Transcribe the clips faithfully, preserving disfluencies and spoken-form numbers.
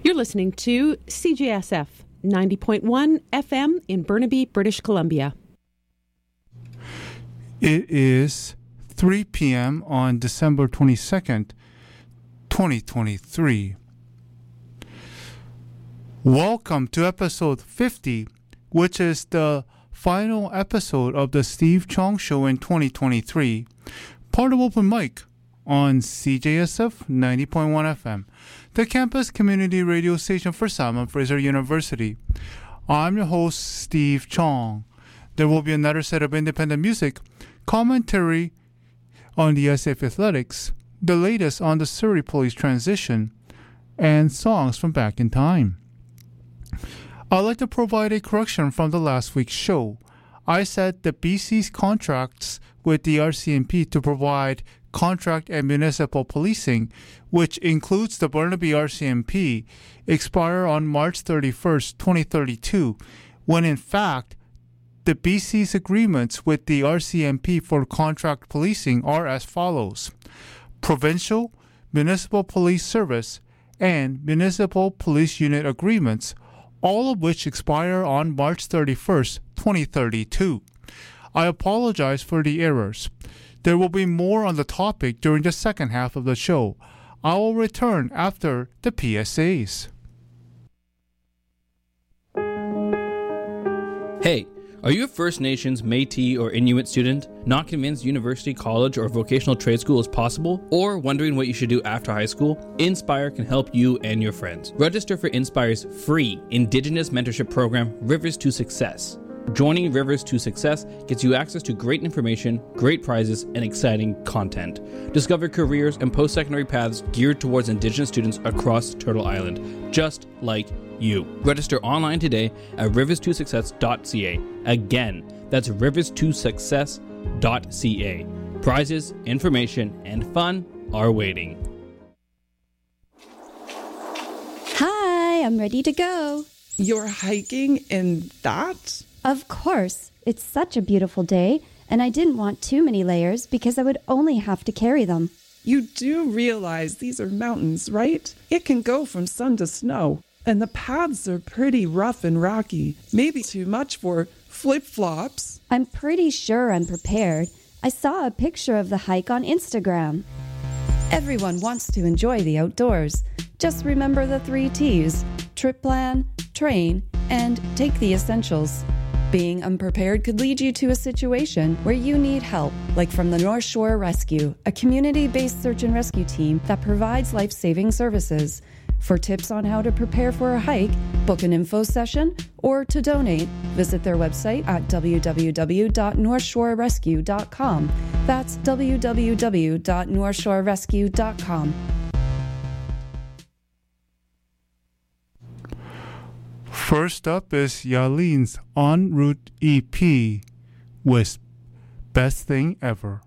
You're listening to C J S F ninety point one F M in Burnaby, British Columbia. It is three p.m. on December twenty-second, twenty twenty-three. Welcome to episode fifty, which is the final episode of the Steve Chong Show in twenty twenty-three, part of Open Mic on C J S F ninety point one F M, the campus community radio station for Simon Fraser University. I'm your host, Steve Chong. There will be another set of independent music, commentary on the S A F Athletics, the latest on the Surrey Police transition, and songs from back in time. I'd like to provide a correction from the last week's show. I said that B C's contracts with the R C M P to provide contract and municipal policing, which includes the Burnaby R C M P, expire on March thirty-first, twenty thirty-two, when in fact, the B C's agreements with the R C M P for contract policing are as follows: Provincial Municipal Police Service and Municipal Police Unit agreements, all of which expire on March thirty-first, twenty thirty-two. I apologize for the errors. There will be more on the topic during the second half of the show. I will return after the P S As. Hey, are you a First Nations, Métis, or Inuit student, not convinced university, college, or vocational trade school is possible, or wondering what you should do after high school? Inspire can help you and your friends. Register for Inspire's free Indigenous mentorship program, Rivers to Success. Joining Rivers to Success gets you access to great information, great prizes, and exciting content. Discover careers and post-secondary paths geared towards Indigenous students across Turtle Island, just like you. Register online today at rivers to success dot c a. Again, that's rivers to success dot c a. Prizes, information, and fun are waiting. Hi, I'm ready to go. You're hiking in that? Of course. It's such a beautiful day, and I didn't want too many layers because I would only have to carry them. You do realize these are mountains, right? It can go from sun to snow, and the paths are pretty rough and rocky. Maybe too much for flip-flops. I'm pretty sure I'm prepared. I saw a picture of the hike on Instagram. Everyone wants to enjoy the outdoors. Just remember the three T's: trip plan, train, and take the essentials. Being unprepared could lead you to a situation where you need help, like from the North Shore Rescue, a community-based search and rescue team that provides life-saving services. For tips on how to prepare for a hike, book an info session, or to donate, visit their website at w w w dot north shore rescue dot com. That's w w w dot north shore rescue dot com. First up is Yalene's En Route E P with Best Thing Ever.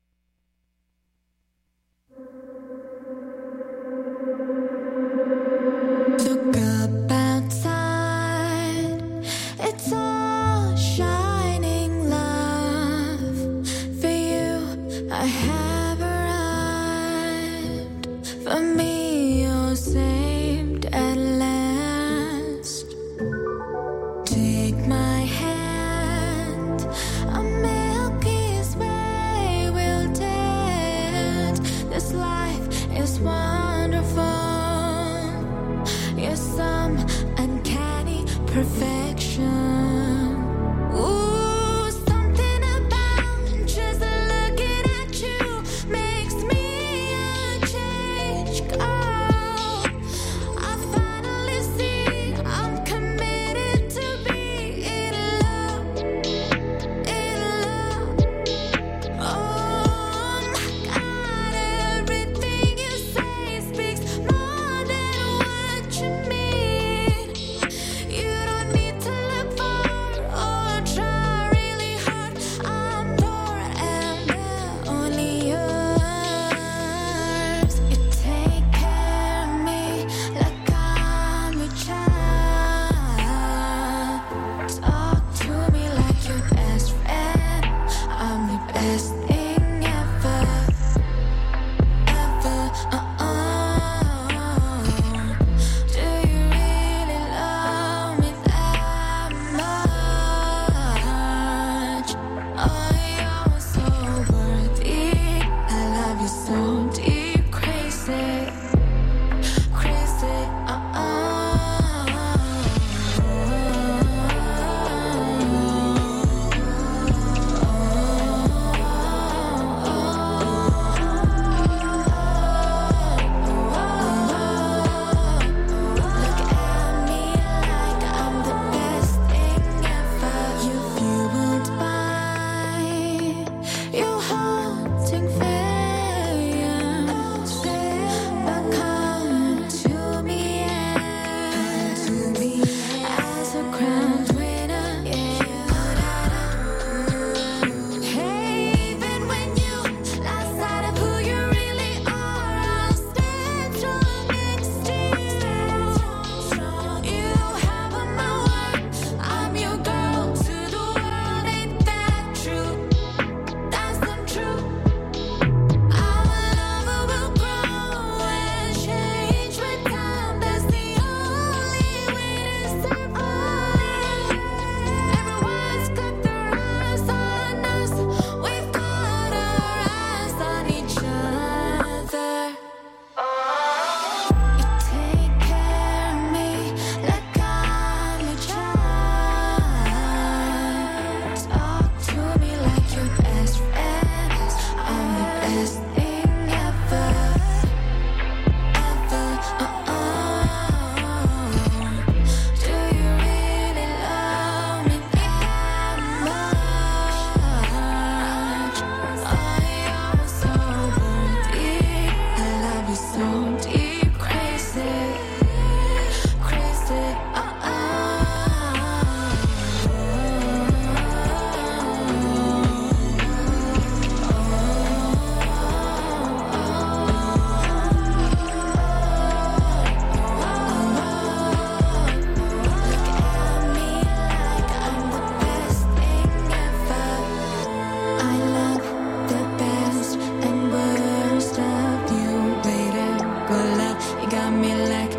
Look up outside, it's all shining love. For you, I have arrived. For me, you're saved at last. Take my hand, a milky way we'll dance. This life is wonderful. You're some uncanny perfection. Ooh, something about just looking at you makes me a change. Oh, I finally see I'm committed to be in love, in love. Oh my God, everything you say speaks more than what you mean. You don't need to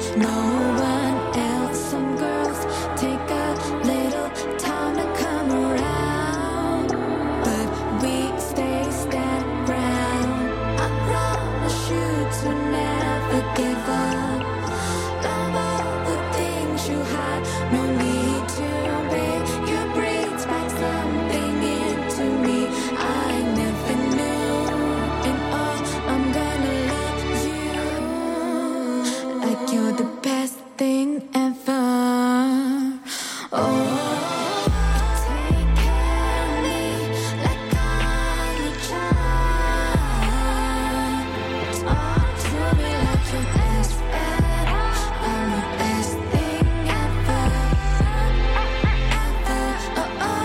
No one else. Some girls take a little time to come around, but we stay stand ground. I promise you to never give up. Love all the things you had, no need to be. You brings back something into me I never knew, and oh, I'm gonna love you like you're the best thing ever. Oh, you take care of me like I'm your child. Talk to me like your best friend. I'm the best thing ever, ever. Oh, oh.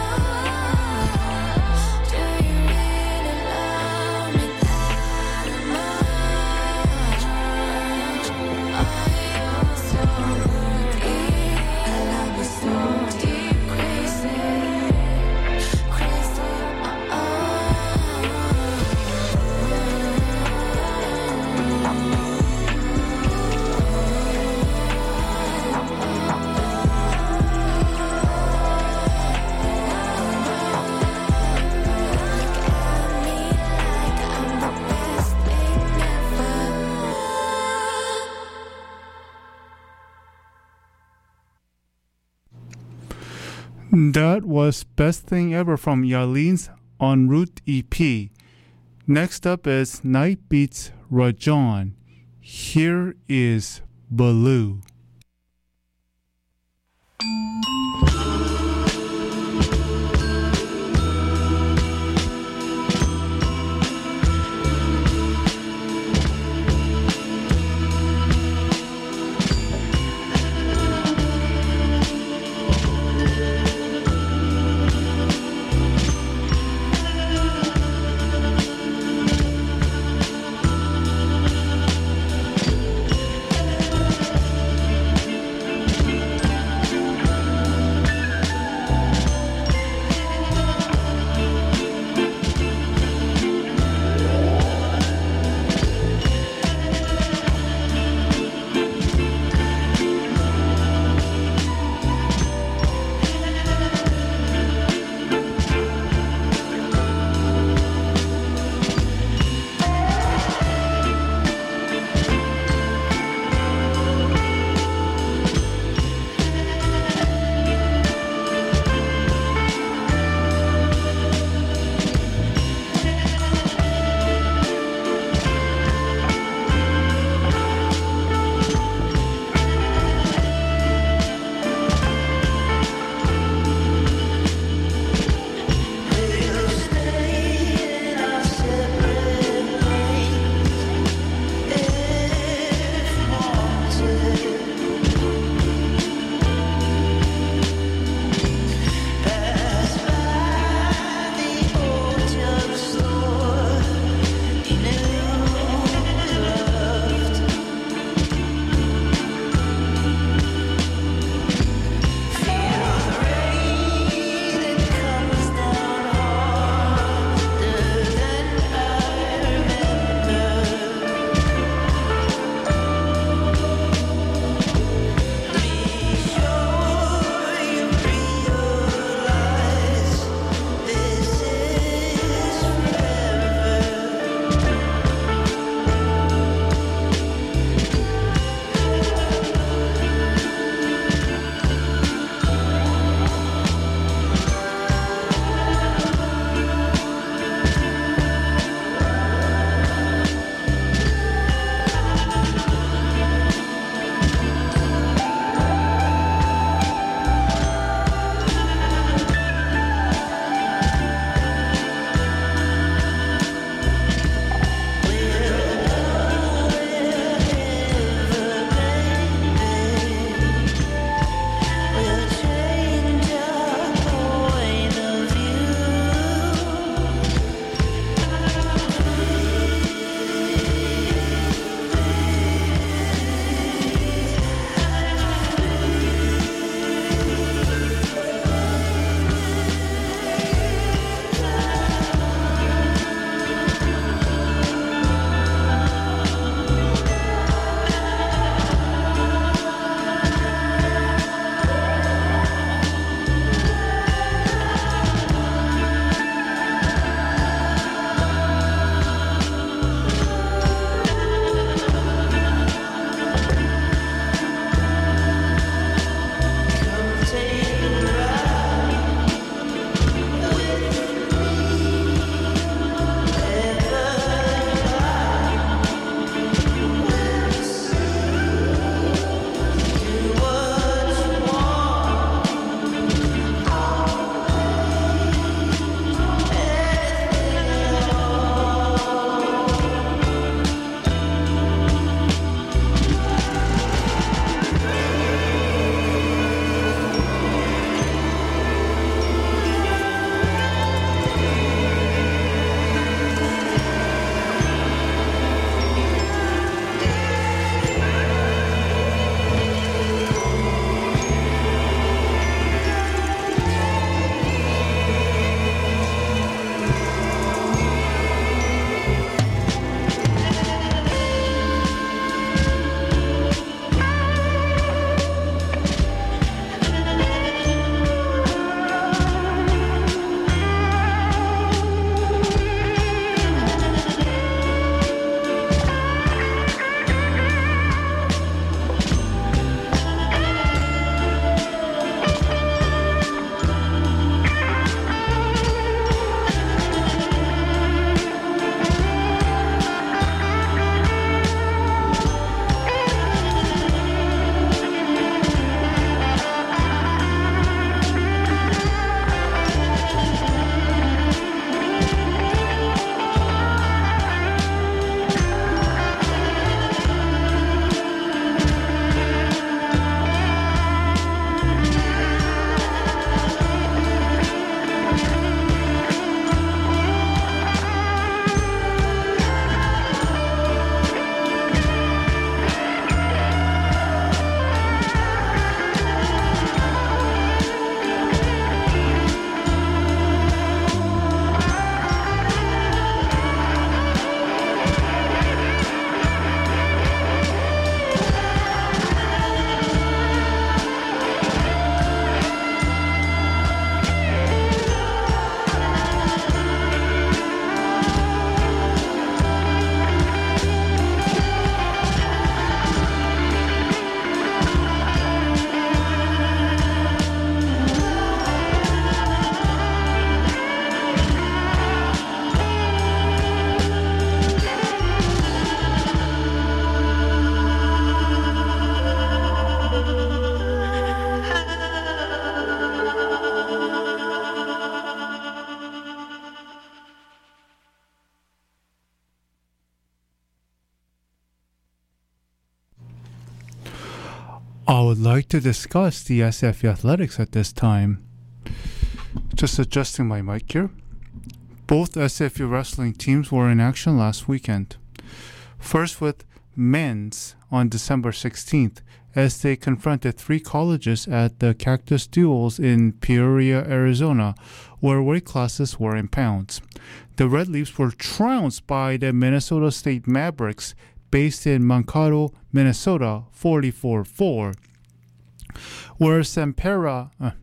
Do you really love me that much? Oh, you're so deep. I love you so deep, crazy, crazy. Oh, oh. That was Best Thing Ever from Yalene's En Route E P. Next up is Night Beats Rajon. Here is Baloo. I would like to discuss the S F U athletics at this time. Just adjusting my mic here. Both S F U wrestling teams were in action last weekend. First with men's on December sixteenth, as they confronted three colleges at the Cactus Duels in Peoria, Arizona, where weight classes were in pounds. The Red Leafs were trounced by the Minnesota State Mavericks, based in Mankato, Minnesota, forty-four four, where Sam Pereira, uh,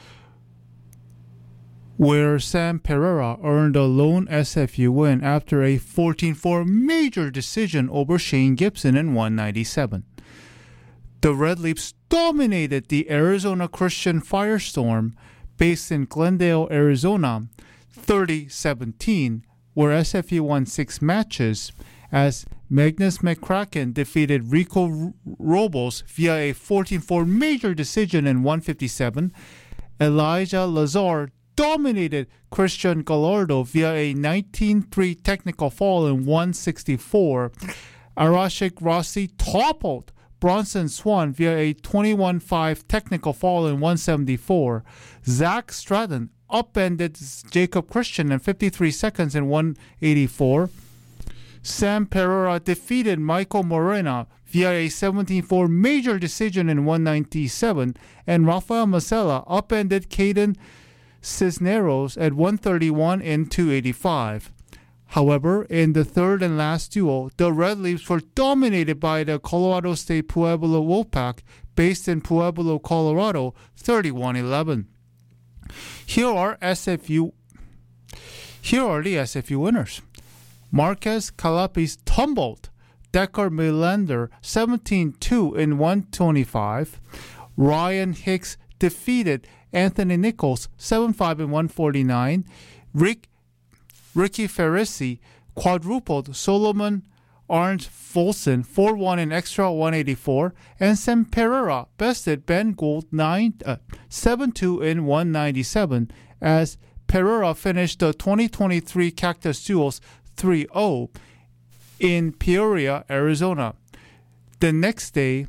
where Sam Pereira earned a lone S F U win after a fourteen four major decision over Shane Gibson in one ninety-seven. The Red Leafs dominated the Arizona Christian Firestorm, based in Glendale, Arizona, thirty seventeen, where S F U won six matches, as Magnus McCracken defeated Rico Robles via a fourteen four major decision in one fifty-seven. Elijah Lazar dominated Christian Gallardo via a nineteen three technical fall in one sixty-four. Arashik Rossi toppled Bronson Swan via a twenty-one five technical fall in one seventy-four. Zach Stratton upended Jacob Christian in fifty-three seconds in one eighty-four. Sam Pereira defeated Michael Morena via a seventeen four major decision in one ninety-seven, and Rafael Masella upended Caden Cisneros at one thirty-one in two eighty-five. However, in the third and last duel, the Red Leafs were dominated by the Colorado State Pueblo Wolfpack, based in Pueblo, Colorado, thirty-one eleven. Here are S F U. Here are the S F U winners. Marquez Calapis tumbled Decker Melander seventeen two in one twenty-five. Ryan Hicks defeated Anthony Nichols seven five in one forty-nine. Rick Ricky Ferrisi quadrupled Solomon Arndt Folson four one in extra one eighty-four, and Sam Pereira bested Ben Gould seven two in one ninety-seven, as Pereira finished the twenty twenty-three Cactus Duels three oh in Peoria, Arizona. The next day,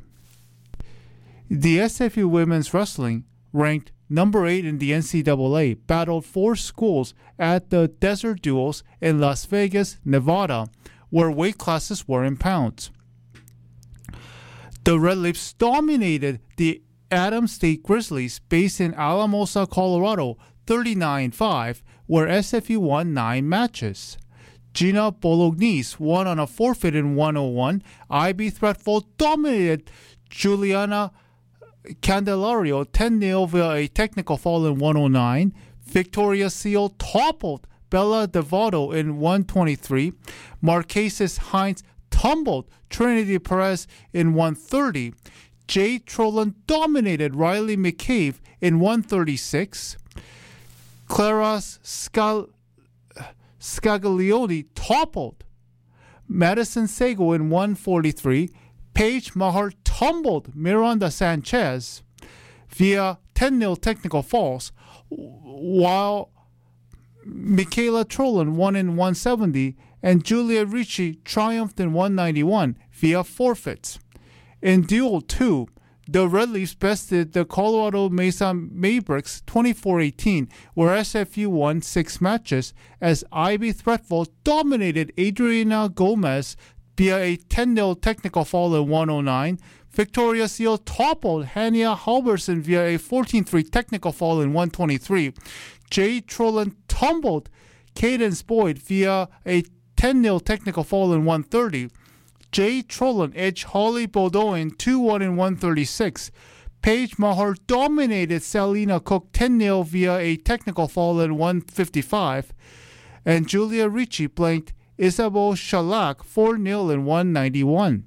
the S F U women's wrestling, ranked number eight in the N C double A, battled four schools at the Desert Duels in Las Vegas, Nevada, where weight classes were in pounds. The Red Leafs dominated the Adams State Grizzlies, based in Alamosa, Colorado, thirty-nine five, where S F U won nine matches. Gina Bolognese won on a forfeit in one oh one. I B Threatful dominated Juliana Candelario ten nil via a technical fall in one oh nine. Victoria Seal toppled Bella Devoto in one twenty-three. Marquesas Hines tumbled Trinity Perez in one thirty. Jay Trollan dominated Riley McCabe in one thirty-six. Claras Scal- Scaglione toppled Madison Sago in one forty-three. Paige Mahar tumbled Miranda Sanchez via ten nil technical falls, while Michaela Trollan won in one seventy, and Julia Ricci triumphed in one ninety-one via forfeits. In Duel two, the Red Leafs bested the Colorado Mesa Mavericks twenty-four eighteen, where S F U won six matches, as Ivy Threatful dominated Adriana Gomez via a ten nil technical fall in one oh nine. Victoria Seal toppled Hania Halverson via a fourteen three technical fall in one twenty-three. Jay Trollan tumbled Cadence Boyd via a ten nil technical fall in one thirty. Jay Trollan edged Holly Bodoin two one in one thirty-six. Paige Mahar dominated Selena Cook ten nil via a technical fall in one fifty-five. And Julia Ricci blanked Isabel Shalak four nil in one ninety-one.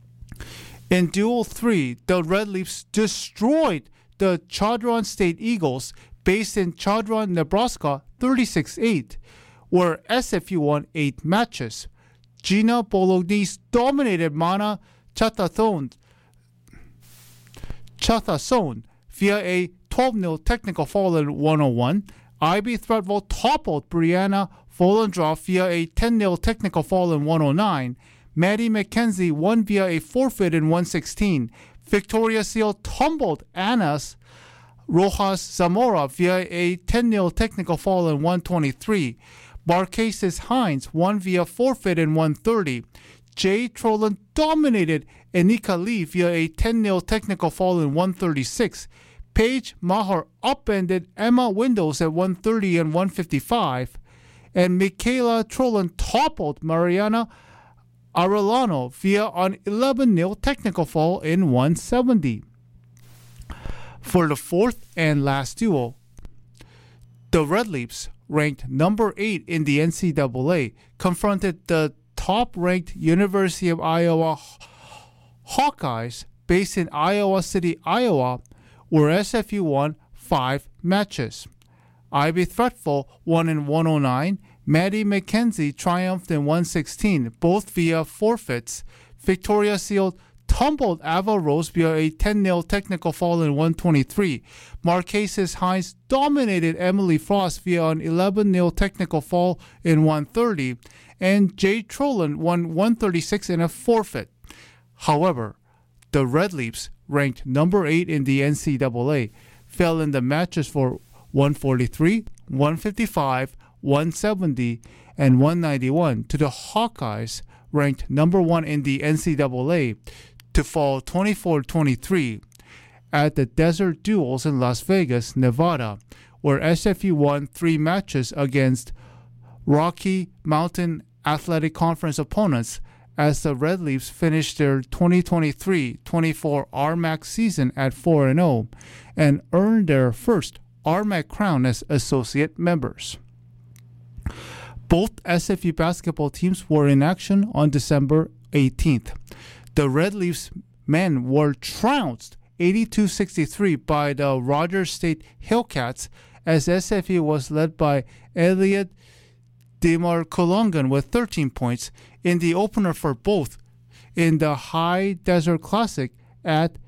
In Duel three, the Red Leafs destroyed the Chadron State Eagles, based in Chadron, Nebraska, thirty-six eight, where S F U won eight matches. Gina Bolognese dominated Mana Chathathon Chathason via a twelve nil technical fall in one oh one. I B Threatful toppled Brianna Volendroff via a ten nil technical fall in one oh nine. Maddie McKenzie won via a forfeit in one sixteen. Victoria Seal tumbled Anas Rojas Zamora via a ten nil technical foul in one twenty-three. Marquesas Hines won via forfeit in one thirty. Jay Trollin dominated Enika Lee via a ten nil technical foul in one thirty-six. Paige Maher upended Emma Windows at one thirty and one fifty-five. And Michaela Trollin toppled Mariana Arellano via an eleven nil technical foul in one seventy. For the fourth and last duel, the Red Leafs, ranked number eight in the N C double A, confronted the top-ranked University of Iowa Hawkeyes based in Iowa City, Iowa, where S F U won five matches. Ivy Threatful won in one oh nine. Maddie McKenzie triumphed in one sixteen, both via forfeits. Victoria Seal tumbled Ava Rose via a ten nil technical foul in one twenty-three. Marquesas Hines dominated Emily Frost via an eleven nil technical foul in one thirty. And Jay Trollin won one thirty-six in a forfeit. However, the Red Leafs, ranked number eight in the N C double A, fell in the matches for one forty-three, one fifty-five, one seventy, and one ninety-one to the Hawkeyes, ranked number one in the N C double A, to fall twenty-four twenty-three at the Desert Duels in Las Vegas, Nevada, where S F U won three matches against Rocky Mountain Athletic Conference opponents as the Red Leafs finished their twenty twenty-three twenty-four R M A C season at four and oh and earned their first R M A C crown as associate members. Both S F U basketball teams were in action on December eighteenth. The Red Leafs men were trounced eighty-two sixty-three by the Rogers State Hillcats as S F U was led by Elliot Demarculongan with thirteen points in the opener for both in the High Desert Classic at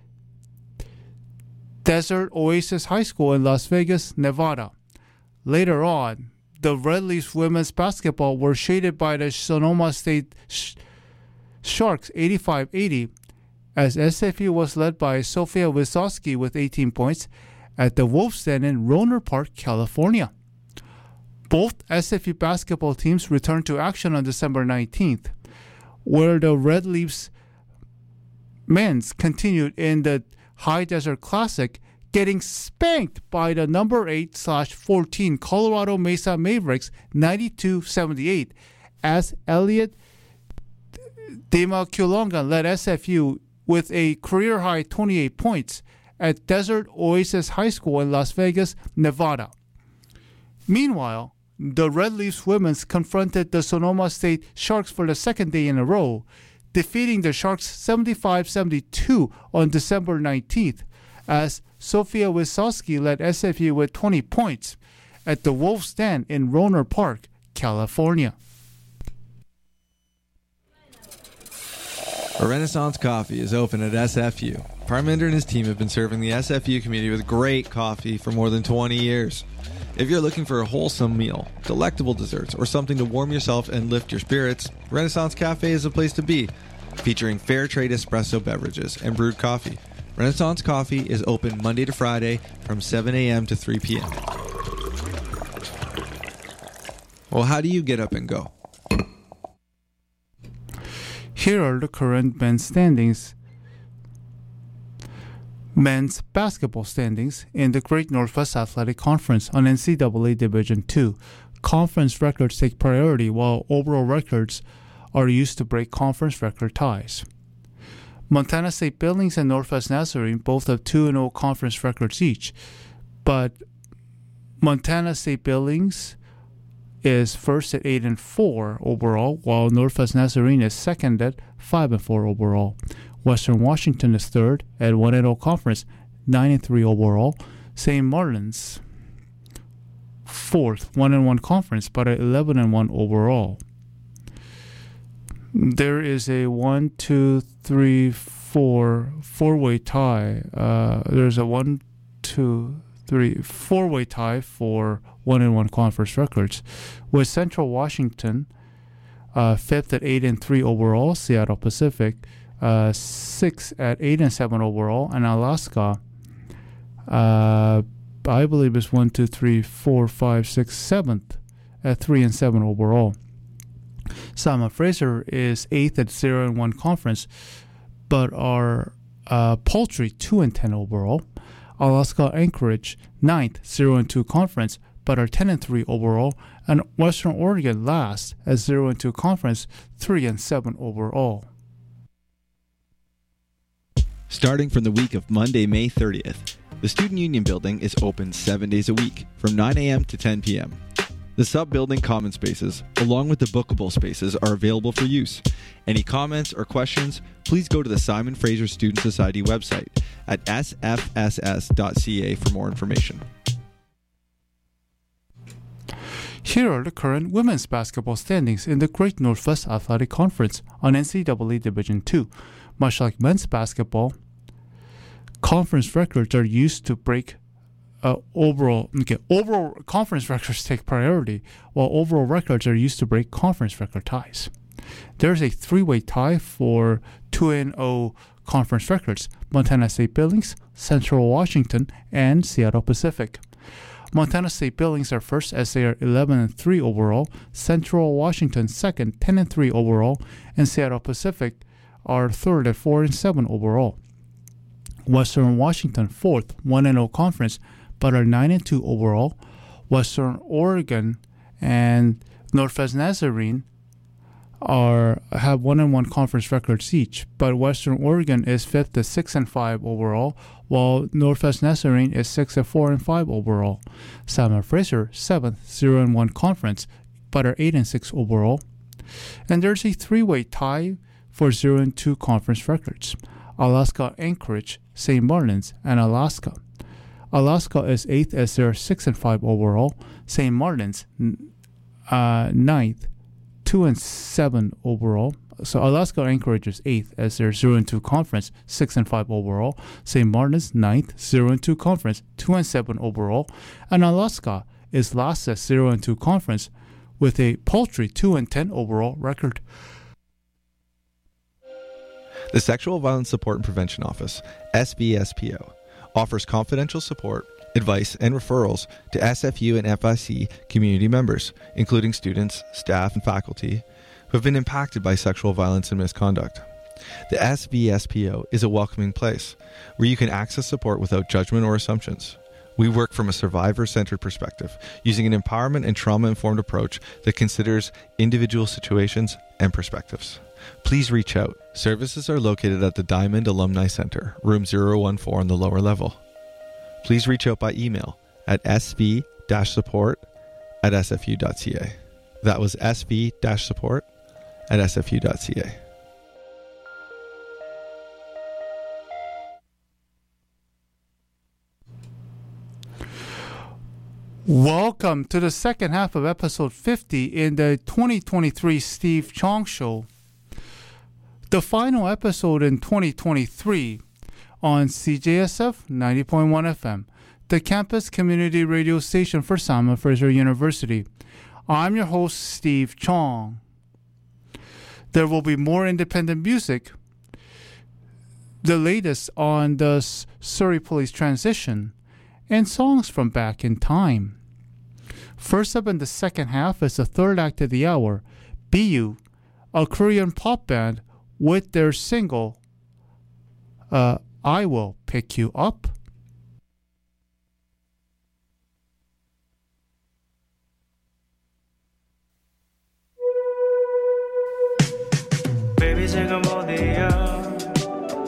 Desert Oasis High School in Las Vegas, Nevada. Later on, the Red Leafs women's basketball were shaded by the Sonoma State Sh- Sharks eighty-five eighty as S F U was led by Sofia Wysocki with eighteen points at the Wolves Den in Rohnert Park, California. Both S F U basketball teams returned to action on December nineteenth, where the Red Leafs men's continued in the High Desert Classic, getting spanked by the number eight slash fourteen Colorado Mesa Mavericks ninety-two seventy-eight as Elliot Demarculongan led S F U with a career-high twenty-eight points at Desert Oasis High School in Las Vegas, Nevada. Meanwhile, the Red Leafs women's confronted the Sonoma State Sharks for the second day in a row, defeating the Sharks seventy-five seventy-two on December nineteenth, as Sofia Wysocki led S F U with twenty points at the Wolves Den in Rohnert Park, California. A Renaissance Coffee is open at S F U. Parminder and his team have been serving the S F U community with great coffee for more than twenty years. If you're looking for a wholesome meal, delectable desserts, or something to warm yourself and lift your spirits, Renaissance Cafe is the place to be. Featuring fair trade espresso beverages and brewed coffee, Renaissance Coffee is open Monday to Friday from seven a.m. to three p.m. Well, how do you get up and go? Here are the current men's standings. Men's basketball standings in the Great Northwest Athletic Conference on N C double A Division two. Conference records take priority while overall records are used to break conference record ties. Montana State Billings and Northwest Nazarene both have two and oh conference records each, but Montana State Billings is first at eight and four overall, while Northwest Nazarene is second at five and four overall. Western Washington is third at one and oh conference, nine and three overall. Saint Martin's fourth, one and one conference, but at eleven and one overall. There is a one, two, three, four, four-way tie. Uh, there's a one, two, three, four-way tie for one and one conference records, with Central Washington uh, fifth at eight and three overall. Seattle Pacific uh, six at eight and seven overall, and Alaska, uh, I believe, is one, two, three, four, five, six, seventh at three and seven overall. Simon Fraser is eighth at zero and one conference, but are uh, paltry two and ten overall. Alaska Anchorage ninth, zero and two conference, but are ten and three overall, and Western Oregon last at zero and two conference, three and seven overall. Starting from the week of Monday, May thirtieth, the Student Union Building is open seven days a week from nine a.m. to ten p.m. The sub-building common spaces, along with the bookable spaces, are available for use. Any comments or questions, please go to the Simon Fraser Student Society website at s f s s dot c a for more information. Here are the current women's basketball standings in the Great Northwest Athletic Conference on N C double A Division two. Much like men's basketball, conference records are used to break uh, overall okay, overall conference records take priority, while overall records are used to break conference record ties. There's a three-way tie for two and oh conference records: Montana State Billings, Central Washington, and Seattle Pacific. Montana State Billings are first as they are eleven and three overall, Central Washington second, ten and three overall, and Seattle Pacific are third at four and seven overall. Western Washington fourth, one and oh conference, but are nine and two overall. Western Oregon and Northwest Nazarene are have one and one conference records each, but Western Oregon is fifth at six and five overall, while Northwest Nazarene is six at four and five overall. Simon Fraser seventh, zero and one conference, but are eight and six overall. And there's a three-way tie for zero and two conference records: Alaska Anchorage, Saint Martin's, and Alaska. Alaska is eighth as they're six and five overall. Saint Martin's uh, ninth, two and seven overall. So Alaska Anchorage is eighth as they're zero and two conference, six and five overall. Saint Martin's ninth, zero and two conference, two and seven overall. And Alaska is last as zero and two conference with a paltry two and ten overall record. The Sexual Violence Support and Prevention Office, S V S P O, offers confidential support, advice, and referrals to S F U and F I C community members, including students, staff, and faculty who have been impacted by sexual violence and misconduct. The S V S P O is a welcoming place where you can access support without judgment or assumptions. We work from a survivor-centered perspective, using an empowerment and trauma-informed approach that considers individual situations and perspectives. Please reach out. Services are located at the Diamond Alumni Center, room zero one four on the lower level. Please reach out by email at s v dash support at s f u dot c a. That was s v dash support at s f u dot c a. Welcome to the second half of episode fifty in the twenty twenty-three Steve Chong Show. The final episode in twenty twenty-three on C J S F ninety point one F M, the campus community radio station for Simon Fraser University. I'm your host, Steve Chong. There will be more independent music, the latest on the Surrey Police transition, and songs from back in time. First up in the second half is the third act of the hour, B U, a Korean pop band with their single, uh, I Will Pick You Up. Baby, take a